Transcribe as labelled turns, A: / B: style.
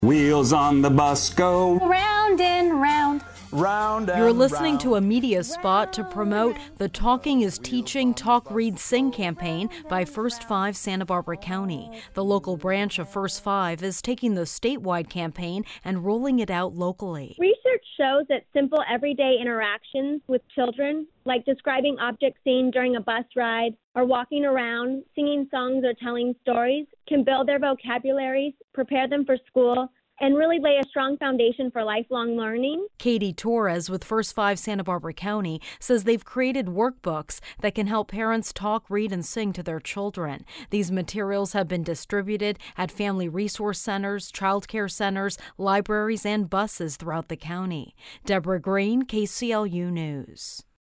A: Wheels on the bus go
B: round and round.
A: round and
C: You're listening
A: round.
C: to a media spot to promote the Talking is Teaching Talk, Read, Sing campaign by First Five Santa Barbara County. The local branch of First Five is taking the statewide campaign and rolling it out locally.
D: Research shows that simple everyday interactions with children, like describing objects seen during a bus ride or walking around, singing songs or telling stories, can build their vocabularies, prepare them for school, and really lay a strong foundation for lifelong learning.
C: Katie Torres with First Five Santa Barbara County says they've created workbooks that can help parents talk, read, and sing to their children. These materials have been distributed at family resource centers, child care centers, libraries, and buses throughout the county. Deborah Green, KCLU News.